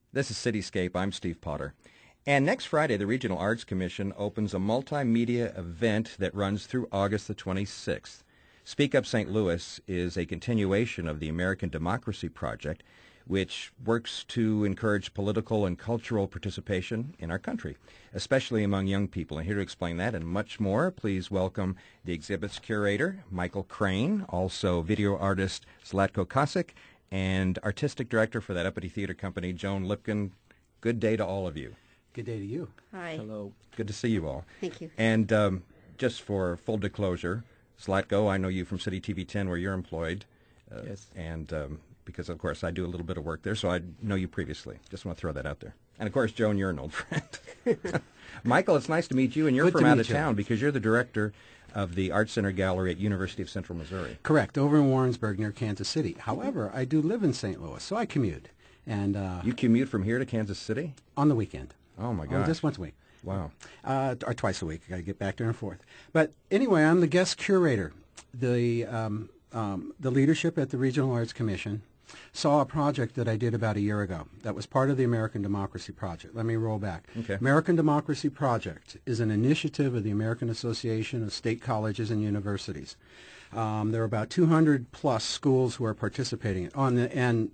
This is Cityscape. I'm Steve Potter. And next Friday, the Regional Arts Commission opens a multimedia event that runs through August the 26th. Speak Up St. Louis is a continuation of the American Democracy Project, which works to encourage political and cultural participation in our country, especially among young people. And here to explain that and much more, please welcome the exhibit's curator, Michael Crane, also video artist Zlatko Kosick, and artistic director for that Uppity Theater Company, Joan Lipkin. Good day to all of you. Good day to you. Hi. Hello. Good to see you all. Thank you. And just for full disclosure, Zlatko, I know you from City TV 10 where you're employed. Yes. And because, of course, I do a little bit of work there, so I know you previously. Just want to throw that out there. And, of course, Joan, you're an old friend. Michael, it's nice to meet you, and you're from out of town because you're the director of the Art Center Gallery at University of Central Missouri. Correct, over in Warrensburg near Kansas City. However, I do live in St. Louis, so I commute. And you commute from here to Kansas City? On the weekend. Oh, my gosh. Just once a week. Wow. Or twice a week. I got to get back there and forth. But anyway, I'm the guest curator. The leadership at the Regional Arts Commission saw a project that I did about a year ago that was part of the American Democracy Project. Let me roll back. Okay. American Democracy Project is an initiative of the American Association of State Colleges and Universities. There are about 200 plus schools who are participating and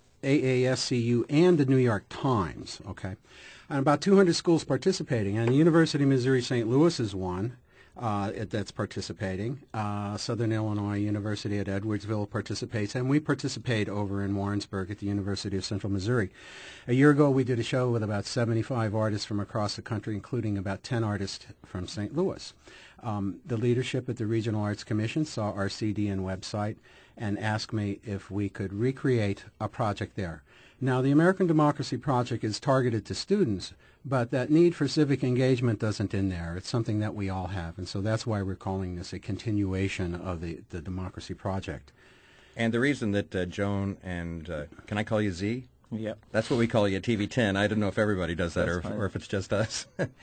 AASCU and the New York Times, okay? And about 200 schools participating, and the University of Missouri St. Louis is one that's participating. Southern Illinois University at Edwardsville participates, and we participate over in Warrensburg at the University of Central Missouri. A year ago, we did a show with about 75 artists from across the country, including about 10 artists from St. Louis. The leadership at the Regional Arts Commission saw our CD and website and asked me if we could recreate a project there. Now, the American Democracy Project is targeted to students, but that need for civic engagement doesn't end there. It's something that we all have, and so that's why we're calling this a continuation of the Democracy Project. And the reason that Joan and, can I call you Z? Yep. That's what we call you at TV 10. I don't know if everybody does that That's or if it's just us.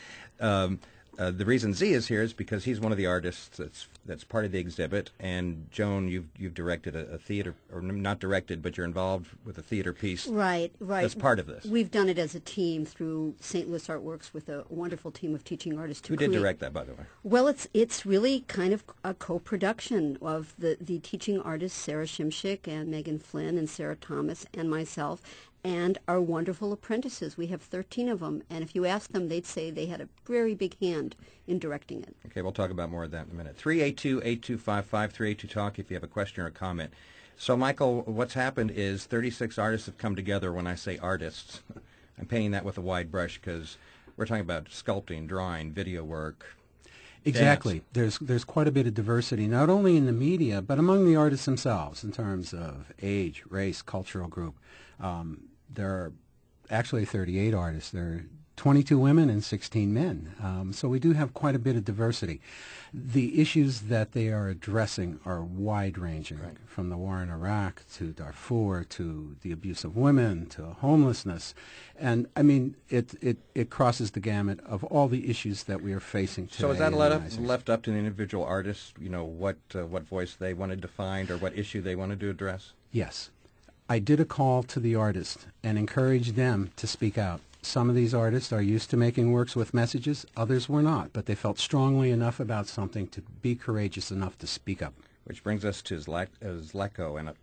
The reason Z is here is because he's one of the artists that's part of the exhibit. And Joan, you've directed a theater, or not directed, but you're involved with a theater piece. Right. That's part of this. We've done it as a team through St. Louis Artworks with a wonderful team of teaching artists. Who did direct that, by the way? Well, it's really kind of a co-production of the teaching artists Sarah Shimshick and Megan Flynn and Sarah Thomas and myself, and our wonderful apprentices. We have 13 of them, and if you ask them, they'd say they had a very big hand in directing it. Okay, we'll talk about more of that in a minute. 382-8255, 382-TALK if you have a question or a comment. So, Michael, what's happened is 36 artists have come together. When I say artists, I'm painting that with a wide brush because we're talking about sculpting, drawing, video work. Exactly. There's quite a bit of diversity, not only in the media, but among the artists themselves in terms of age, race, cultural group. There are actually 38 artists. There are 22 women and 16 men. So we do have quite a bit of diversity. The issues that they are addressing are wide-ranging, right, from the war in Iraq to Darfur to the abuse of women to homelessness. And, I mean, it crosses the gamut of all the issues that we are facing today. So is that left up to the individual artists, you know, what voice they wanted to find or what issue they wanted to address? Yes. I did a call to the artists and encouraged them to speak out. Some of these artists are used to making works with messages, others were not, but they felt strongly enough about something to be courageous enough to speak up. Which brings us to Zlatko, and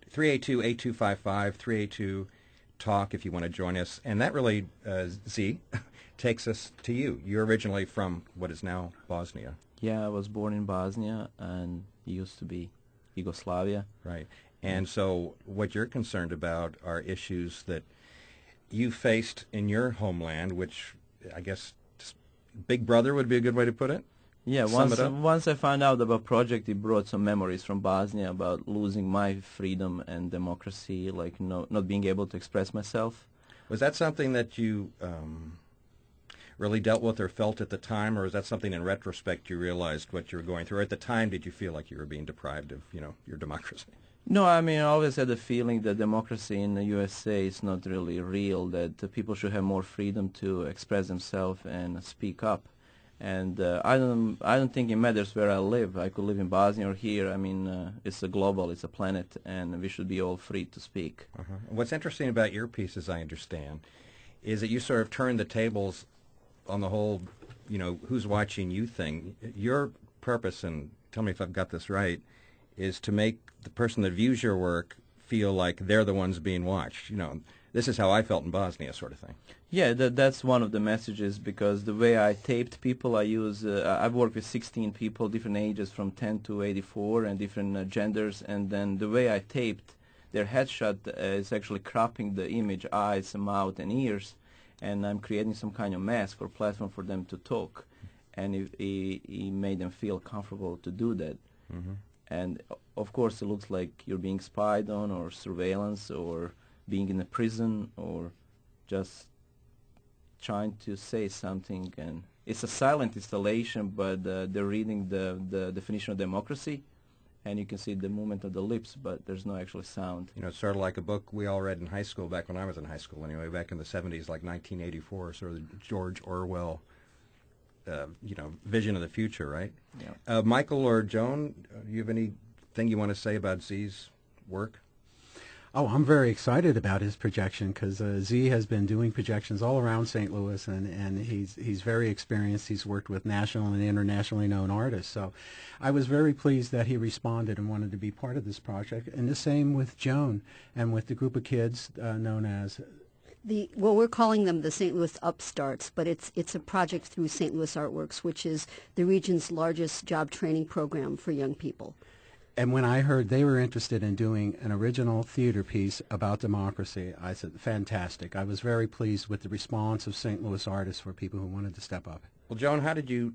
382-8255, 382-TALK if you want to join us. And that really, Z, takes us to you. You're originally from what is now Bosnia. Yeah, I was born in Bosnia and used to be Yugoslavia. Right. And so what you're concerned about are issues that you faced in your homeland, which I guess Big Brother would be a good way to put it? Yeah, once I found out about project, it brought some memories from Bosnia about losing my freedom and democracy, like not being able to express myself. Was that something that you really dealt with or felt at the time, or is that something in retrospect you realized what you were going through? Or at the time, did you feel like you were being deprived of, your democracy? No, I mean, I always had the feeling that democracy in the USA is not really real, that people should have more freedom to express themselves and speak up. And I don't think it matters where I live. I could live in Bosnia or here. I mean, it's a global, it's a planet, and we should be all free to speak. What's interesting about your piece, as I understand, is that you sort of turn the tables on the whole, who's watching you thing. Your purpose, and tell me if I've got this right, is to make the person that views your work feel like they're the ones being watched. This is how I felt in Bosnia, sort of thing. Yeah, that's one of the messages, because the way I taped people, I've worked with 16 people, different ages from 10 to 84, and different genders, and then the way I taped their headshot is actually cropping the image, eyes, mouth, and ears, and I'm creating some kind of mask or platform for them to talk, and he made them feel comfortable to do that. Mm-hmm. And of course it looks like you're being spied on, or surveillance, or being in a prison, or just trying to say something. And it's a silent installation, but they're reading the definition of democracy, and you can see the movement of the lips, but there's no actual sound. It's sort of like a book we all read in high school, back when I was in high school anyway, back in the 70s, like 1984, sort of the George Orwell, vision of the future, right? Yeah. Michael or Joan, do you have anything you want to say about Z's work? Oh, I'm very excited about his projection, because Z has been doing projections all around St. Louis, and he's very experienced. He's worked with national and internationally known artists. So I was very pleased that he responded and wanted to be part of this project. And the same with Joan and with the group of kids known as... We're calling them the St. Louis Upstarts, but it's a project through St. Louis Artworks, which is the region's largest job training program for young people. And when I heard they were interested in doing an original theater piece about democracy, I said, fantastic. I was very pleased with the response of St. Louis artists for people who wanted to step up. Well, Joan, how did you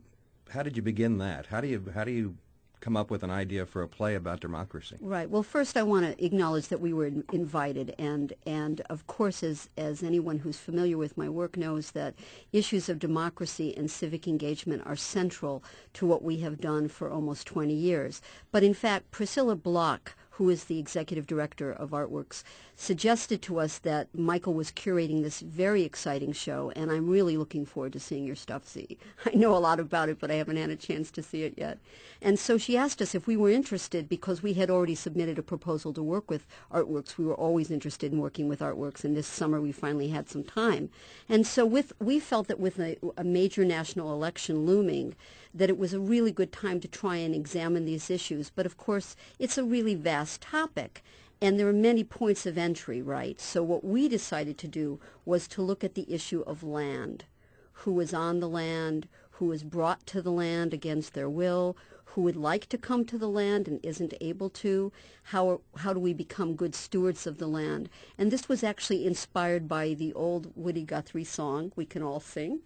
begin that? How do you come up with an idea for a play about democracy? Right. Well, first I want to acknowledge that we were invited, and of course, as anyone who's familiar with my work knows, that issues of democracy and civic engagement are central to what we have done for almost 20 years. But in fact, Priscilla Block, who is the executive director of Artworks, suggested to us that Michael was curating this very exciting show, and I'm really looking forward to seeing your stuff, Z. I know a lot about it, but I haven't had a chance to see it yet. And so she asked us if we were interested, because we had already submitted a proposal to work with Artworks. We were always interested in working with Artworks, and this summer we finally had some time. And so we felt that with a major national election looming, that it was a really good time to try and examine these issues. But of course, it's a really vast topic, and there are many points of entry, right? So what we decided to do was to look at the issue of land. Who is on the land, who is brought to the land against their will, who would like to come to the land and isn't able to, how do we become good stewards of the land? And this was actually inspired by the old Woody Guthrie song we can all sing.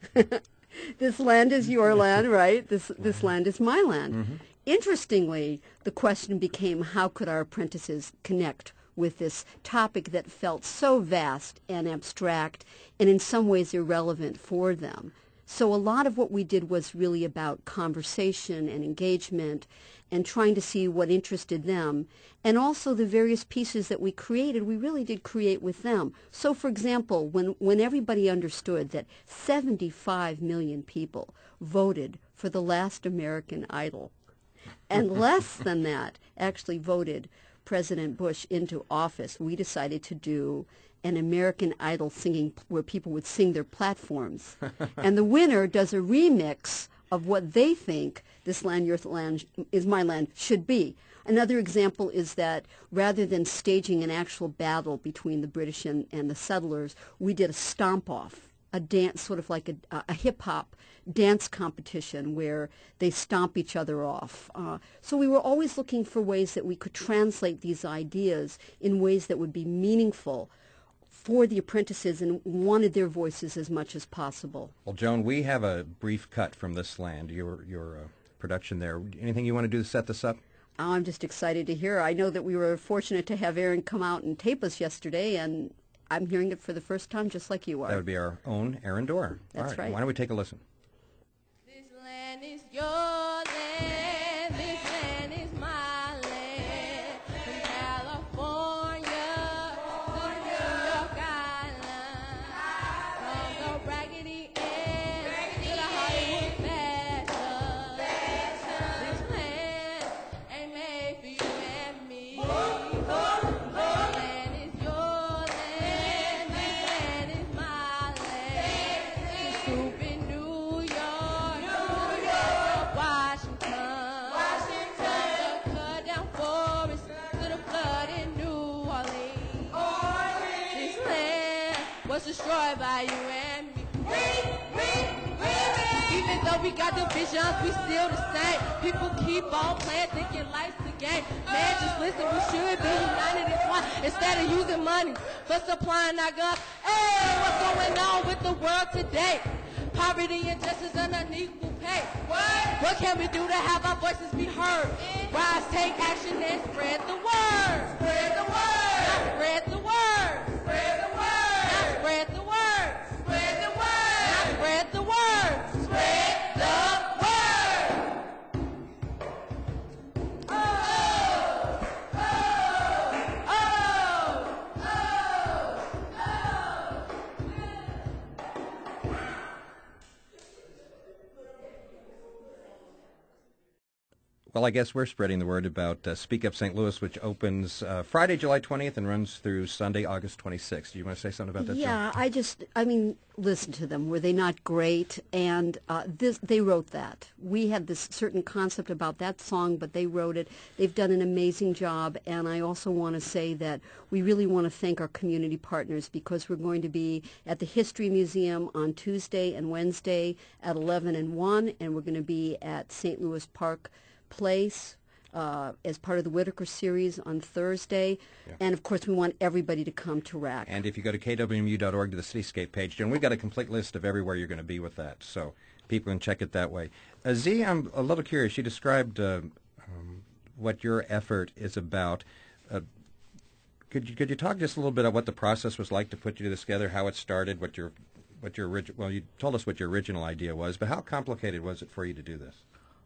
This land is your land, right? This land is my land. Mm-hmm. Interestingly, the question became, how could our apprentices connect with this topic that felt so vast and abstract and in some ways irrelevant for them? So a lot of what we did was really about conversation and engagement and trying to see what interested them. And also the various pieces that we created, we really did create with them. So for example, when everybody understood that 75 million people voted for the last American Idol, and less than that actually voted President Bush into office, we decided to do an American Idol singing where people would sing their platforms. And the winner does a remix of what they think this land, your land, is my land, should be. Another example is that rather than staging an actual battle between the British and the settlers, we did a stomp-off, a dance, sort of like a hip-hop dance competition where they stomp each other off. So we were always looking for ways that we could translate these ideas in ways that would be meaningful for the apprentices and wanted their voices as much as possible. Well, Joan, we have a brief cut from This Land, your production there. Anything you want to do to set this up? Oh, I'm just excited to hear. I know that we were fortunate to have Aaron come out and tape us yesterday, and I'm hearing it for the first time just like you are. That would be our own Aaron Dorr. That's right. Why don't we take a listen? This land is your land, this land is my land, from California to New York Island, from the Raggedy Ann to the Hollywood fashion. This land ain't made for you and me. This land is your land, this land is my land. was destroyed by you and me. Even though we got divisions, we still the same. People keep on playing, thinking life's a game. Man, just listen, we should be united as one instead of using money for supplying our guns. Hey, what's going on with the world today? Poverty, injustice, and unequal pay. What can we do to have our voices be heard? Rise, take action, and spread the word. Spread the word. Now spread the word. Spread the word. Now spread the word. Spread the word. Now spread the word. Spread the word. Oh, oh, oh, oh, oh. Well, I guess we're spreading the word about Speak Up St. Louis, which opens Friday, July 20th and runs through Sunday, August 26th. Do you want to say something about that, Yeah, Joan? listen to them. Were they not great? And they wrote that. We had this certain concept about that song, but they wrote it. They've done an amazing job. And I also want to say that we really want to thank our community partners because we're going to be at the History Museum on Tuesday and Wednesday at 11 and 1, and we're going to be at St. Louis Park Place as part of the Whitaker series on Thursday. Yeah. And, of course, we want everybody to come to RAC. And if you go to kwmu.org to the Cityscape page, Joan, we've got a complete list of everywhere you're going to be with that, so people can check it that way. Z, I'm a little curious. You described what your effort is about. Could you talk just a little bit about what the process was like to put you this together, how it started, well, you told us what your original idea was, but how complicated was it for you to do this?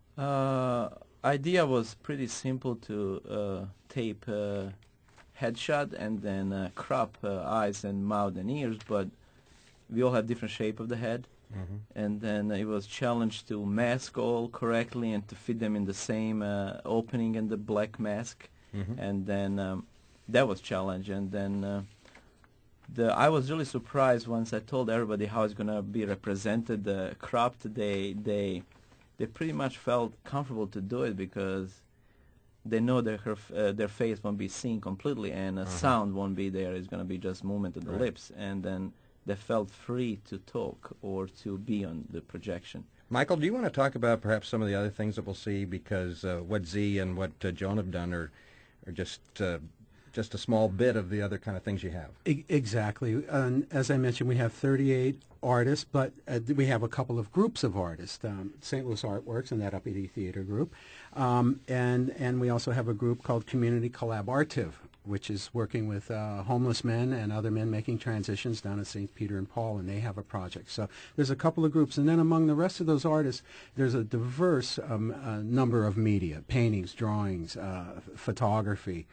Idea was pretty simple to tape headshot and then crop eyes and mouth and ears, but we all have different shape of the head. Mm-hmm. And then it was challenged to mask all correctly and to fit them in the same opening in the black mask. Mm-hmm. And then that was challenge. And then I was really surprised once I told everybody how it's going to be represented cropped. They pretty much felt comfortable to do it because they know that their face won't be seen completely and sound won't be there. It's going to be just movement of the lips. And then they felt free to talk or to be on the projection. Michael, do you want to talk about perhaps some of the other things that we'll see? Because what Z and what Joan have done are just a small bit of the other kind of things you have. Exactly. As I mentioned, we have 38 artists, but we have a couple of groups of artists, St. Louis Artworks and that Uppity Theater group. And we also have a group called Community Collaborative, which is working with homeless men and other men making transitions down at St. Peter and Paul, and they have a project. So there's a couple of groups. And then among the rest of those artists, there's a diverse number of media, paintings, drawings, photography,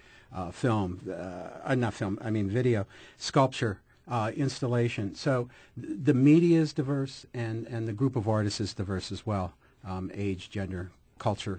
video, sculpture, installation. So the media is diverse, and the group of artists is diverse as well, age, gender, culture,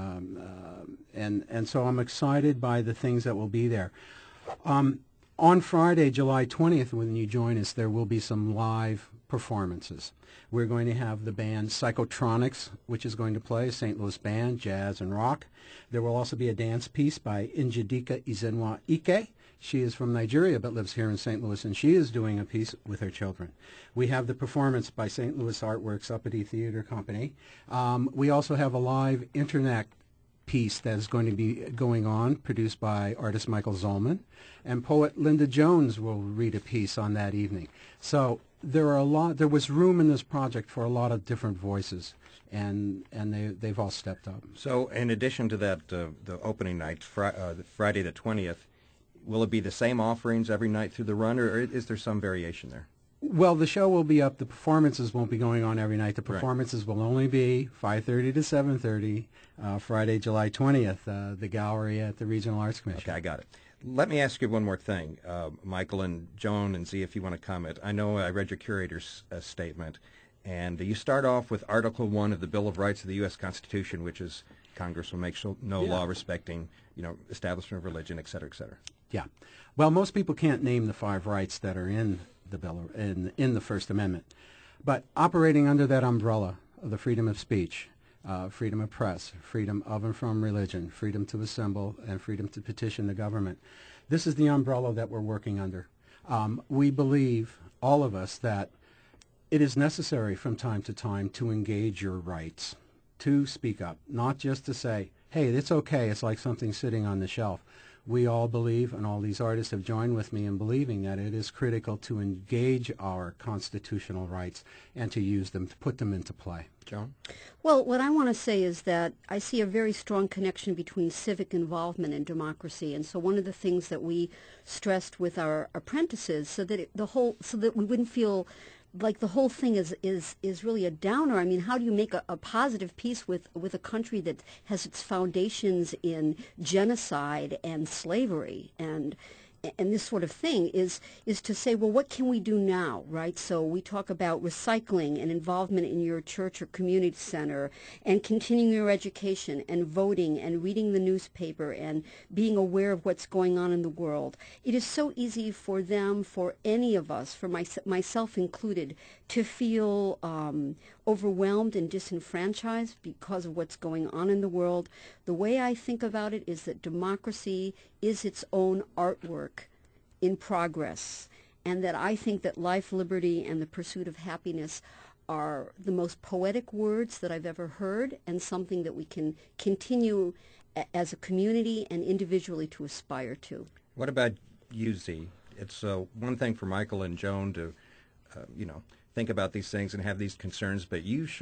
and so I'm excited by the things that will be there. On Friday, July 20th, when you join us, there will be some live performances. We're going to have the band Psychotronics, which is going to play, St. Louis band, jazz and rock. There will also be a dance piece by Njideka Izenwa Ike. She is from Nigeria but lives here in St. Louis, and she is doing a piece with her children. We have the performance by St. Louis Artworks Uppity Theater Company. We also have a live internet piece that is going to be going on, produced by artist Michael Zollman, and poet Linda Jones will read a piece on that evening. So there was room in this project for a lot of different voices, and they've all stepped up. So in addition to that, the opening night, Friday the 20th, will it be the same offerings every night through the run, or is there some variation there? Well, the show will be up. The performances won't be going on every night. The performances will only be 5:30 to 7:30, Friday, July 20th, the gallery at the Regional Arts Commission. Okay, I got it. Let me ask you one more thing, Michael and Joan and Z, if you want to comment. I know I read your curator's statement, and you start off with Article 1 of the Bill of Rights of the U.S. Constitution, which is Congress will make no law respecting, establishment of religion, et cetera, et cetera. Yeah. Well, most people can't name the 5 rights that are in the bill in the First Amendment, but operating under that umbrella of the freedom of speech, freedom of press, freedom of and from religion, freedom to assemble, and freedom to petition the government. This is the umbrella that we're working under. We believe all of us, that it is necessary from time to time to engage your rights, to speak up, not just to say, hey, it's okay, it's like something sitting on the shelf. We all believe, and all these artists have joined with me in believing, that it is critical to engage our constitutional rights and to use them, to put them into play. Joan? Well, what I want to say is that I see a very strong connection between civic involvement and democracy, and so one of the things that we stressed with our apprentices, so that so that we wouldn't feel like the whole thing is really a downer. I mean, how do you make a positive peace with a country that has its foundations in genocide and slavery and this sort of thing, is to say, well, what can we do now, right? So we talk about recycling and involvement in your church or community center and continuing your education and voting and reading the newspaper and being aware of what's going on in the world. It is so easy for them, for any of us, for myself included, to feel overwhelmed and disenfranchised because of what's going on in the world. The way I think about it is that democracy is its own artwork in progress, and that I think that life, liberty, and the pursuit of happiness are the most poetic words that I've ever heard, and something that we can continue as a community and individually to aspire to. What about you, Z? It's one thing for Michael and Joan to, think about these things and have these concerns, but you've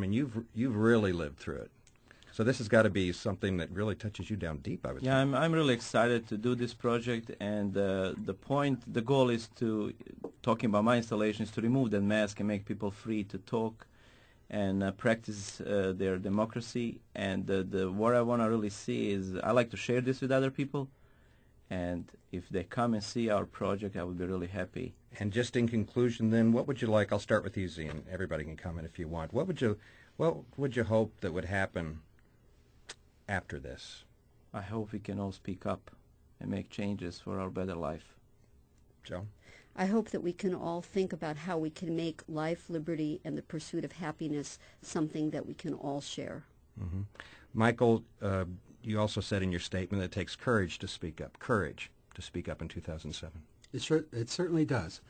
really lived through it. So this has got to be something that really touches you down deep, I would Yeah, think. I'm really excited to do this project, and the goal is talking about my installation, is to remove that mask and make people free to talk and practice their democracy. And what I want to really see is, I like to share this with other people, and if they come and see our project, I would be really happy. And just in conclusion, then, what would you like? I'll start with you, Z, and everybody can comment if you want. What would you hope that would happen after this? I hope we can all speak up and make changes for our better life. Joan? I hope that we can all think about how we can make life, liberty, and the pursuit of happiness something that we can all share. Mm-hmm. Michael, you also said in your statement that it takes courage to speak up. Courage to speak up in 2007. It certainly does.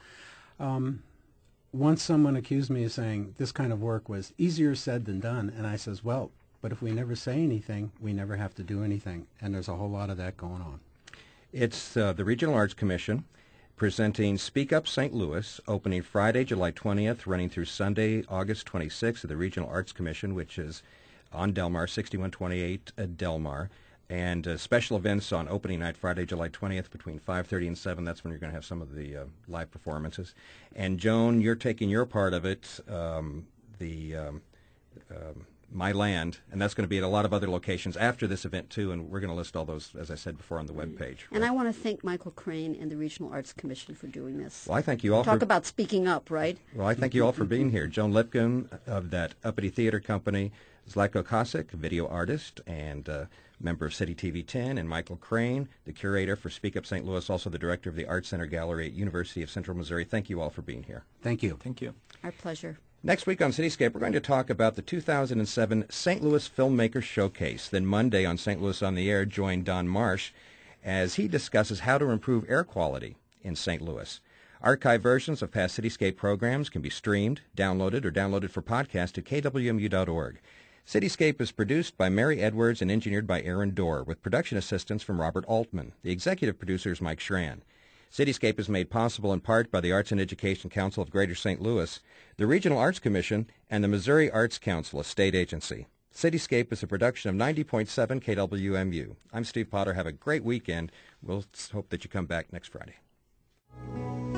Once someone accused me of saying this kind of work was easier said than done, and I says, well, but if we never say anything, we never have to do anything, and there's a whole lot of that going on. It's the Regional Arts Commission presenting Speak Up St. Louis, opening Friday, July 20th, running through Sunday, August 26th at the Regional Arts Commission, which is on Delmar, 6128 Delmar. And special events on opening night, Friday, July 20th, between 5:30 and 7. That's when you're going to have some of the live performances. And Joan, you're taking your part of it, My Land, and that's going to be at a lot of other locations after this event, too, and we're going to list all those, as I said before, on the webpage. And I want to thank Michael Crane and the Regional Arts Commission for doing this. Well, I thank you all Talk about speaking up, right? Well, I thank you all for being here. Joan Lipkin of that Uppity Theater Company, Zlatko Kosick, video artist and member of City TV 10, and Michael Crane, the curator for Speak Up St. Louis, also the director of the Art Center Gallery at University of Central Missouri. Thank you all for being here. Thank you. Thank you. Our pleasure. Next week on Cityscape, we're going to talk about the 2007 St. Louis Filmmaker Showcase. Then Monday on St. Louis on the Air, join Don Marsh as he discusses how to improve air quality in St. Louis. Archive versions of past Cityscape programs can be streamed, downloaded, or downloaded for podcast at kwmu.org. Cityscape is produced by Mary Edwards and engineered by Aaron Dorr, with production assistance from Robert Altman. The executive producer is Mike Schran. Cityscape is made possible in part by the Arts and Education Council of Greater St. Louis, the Regional Arts Commission, and the Missouri Arts Council, a state agency. Cityscape is a production of 90.7 KWMU. I'm Steve Potter. Have a great weekend. We'll hope that you come back next Friday.